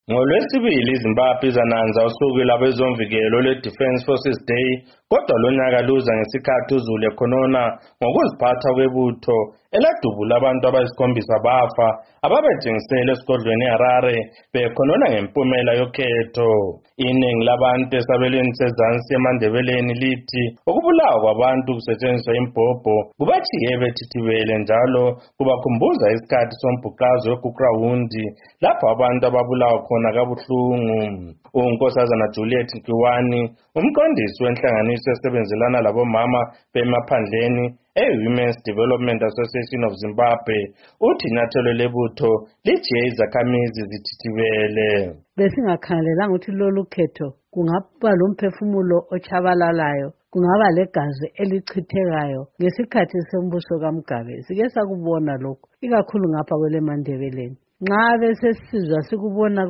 NgoLwesibili iZimbabwe izananza usuku lwabezomvikelo lwe-Defence Forces Day, kodwa lonyaka luza ngesikhathi uzulu ekhonona ngokuziphatha kwebutho eladubula abantu abayisikhombisa bafa ababetshengisele esigodlweni eHarare bekhonona ngempumela yokhetho. Iningi labantu esabelweni sezansi eMandebeleni lithi ukubulawa kwabantu kusetshenziswa imbhobho kubajiye bethithibele njalo kubakhumbuza isikhathi sombhuqazo weGugurawundi lapho abantu ababulawa khona kabuhlungu. uNkosazana Juliet Nkiwani, umqondisi wenhlanganiso esebenzelana labomama bemaphandleni e-Women's Development Association of Zimbabwe, uthi inyathelo lebutho lijiye izakhamizi zithithibele. Besingakhangelelanga ukuthi lolu khetho kungaba lomphefumulo ochabalalayo, kungaba legazi elichithekayo ngesikhathi sombuso kaMugabe. Sike sakubona lokho ikakhulu ngapha kweleMandebeleni. Nxa besesizwa sikubona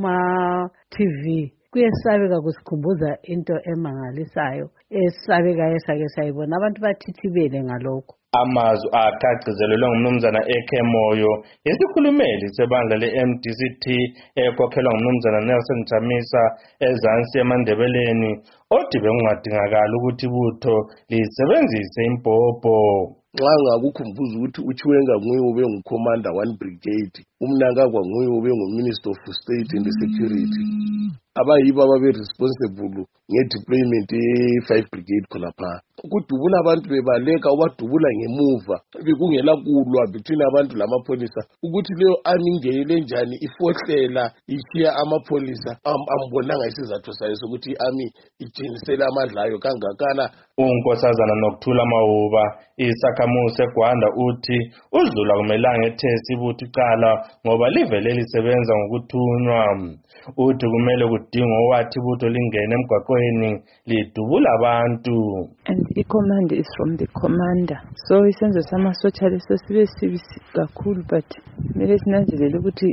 kuma-TV kuyesabeka kusikhumbuza into emangalisayo esabekayo esake sayibona, abantu bathithibele ngalokho. Amazwi agcizelelwe ngumnumzana AK Moyo, isikhulumeli sebandla le-MDCT ekhokhelwa ngumnumzana Nelson Chamisa ezansi eMandebeleni, othi bekungadingakala ukuthi ibutho lisebenzise imbhobho. Nxa ngakukhumbuza ukuthi uChiwenga nguye ube nguCommander 1 Brigade, uMnangagwa nguye ube nguMinister of State and Security, abayibo ababe responsible ngedeployment ye-5 Brigade khonapha. Ukudubula abantu bebaleka ubadubula ngemuva bekungela kulwa between abantu lamapholisa ukuthi leyo army ingeyele njani ifohlela ishiya amapholisa ambonanga isizathu sayo sokuthi i-army itshengisele amandla ayo kangakana. uNkosazana Nokuthula Mawuba, isakhamuzi eGwanda, uthi uzulu akumelanga ethese ibutho icala ngoba livele lisebenza ngokuthunywa. Uthi kumele kudingwe owathi ibutho lingene emgwaqweni lidubula abantu. And i-command is from the commander. So isenzo samasotsha leso sibe sibi kakhulu, but kumele sinanzelele ukuthi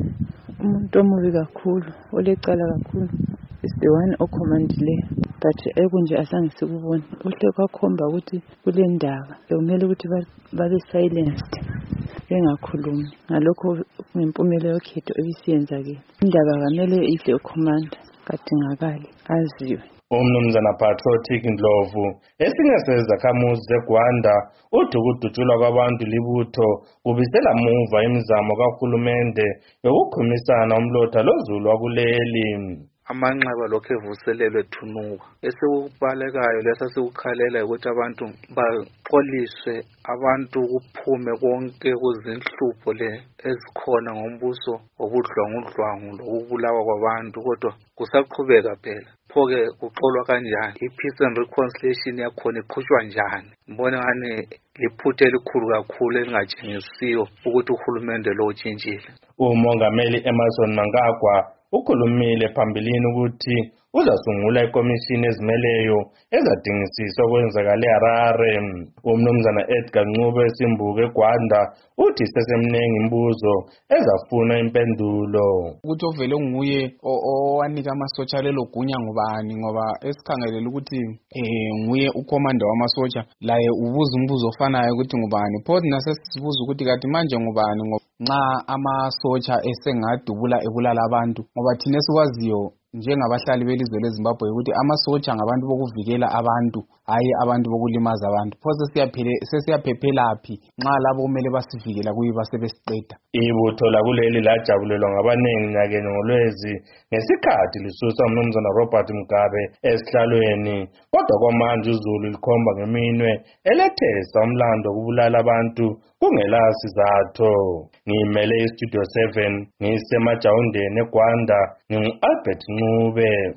umuntu omubi kakhulu olecala kakhulu is the one ocommandileyo, but ekunje asange sikubone. Kuhle kwakhomba ukuthi kule ndaba bekumele ukuthi babe silenced, bengakhulumi ngalokho ngempumela yokhetho ebisiyenzakele. Indaba kamele idle ucommander, kadingakali aziwe. Umnumzana Patriotic Ndlovu, esinye sezakhamuzi zeGwanda, uthi ukudutshulwa kwabantu libutho kubisela muva imizamo kahulumende yokukhumisana umlotha lozulu wakuleli. Amanxeba lokho evuselelwe thunuka esikubalekayo lesa sikukhalela ukuthi abantu baxoliswe, abantu kuphume konke kuzinhlupho le ezikhona ngombuso wobudlwangudlwangu lokubulawa kwabantu, kodwa kusaqhubeka phela. Pho-ke kuxolwa kanjani? I-Peace and Reconciliation yakhona iqhutshwa njani? Mbona ngani liphutha elikhulu kakhulu elingatshengisiyo ukuthi uhulumende lo utshintshile. uMongameli Emmerson Mnangagwa ukhulumile phambilini ukuthi uzasungula ikomishini ezimeleyo ezadingisisa okwenzakala eHarare. uMnumzana Edgar Ncube eSimbuku eGwanda uthi sesemningi imibuzo ezafuna impendulo. Ukuthi ovele nguye owanika amasotsha lelo gunya ngubani, ngoba esikhangelela ukuthi nguye ucommander wamasotsha, laye ubuza umbuzo ofanayo ukuthi ngubani. Pho thina sesibuza ukuthi kanti manje ngubani nxa amasotsha esengadubula ebulala abantu, ngoba thina esikwaziyo njengabahlali belizwe leZimbabwe ukuthi amasotsha ngabantu bokuvikela abantu, hayi abantu bokulimaza abantu. Pho sesiyaphelaphi nxa labo kumele basivikela kuyiba sebesiqeda? Ibutho lakuleli lajabulelwa ngabanengi nyakeni ngoLwezi ngesikhathi lisusa uMnumzana Robert Mugabe esihlalweni, kodwa kwamanje uzulu likhomba ngeminwe elethesa umlando wokubulala abantu kungela sizathu. Ngimele iStudio 7 ngisemajawundeni eGwanda, ngingu-Albert Ncube.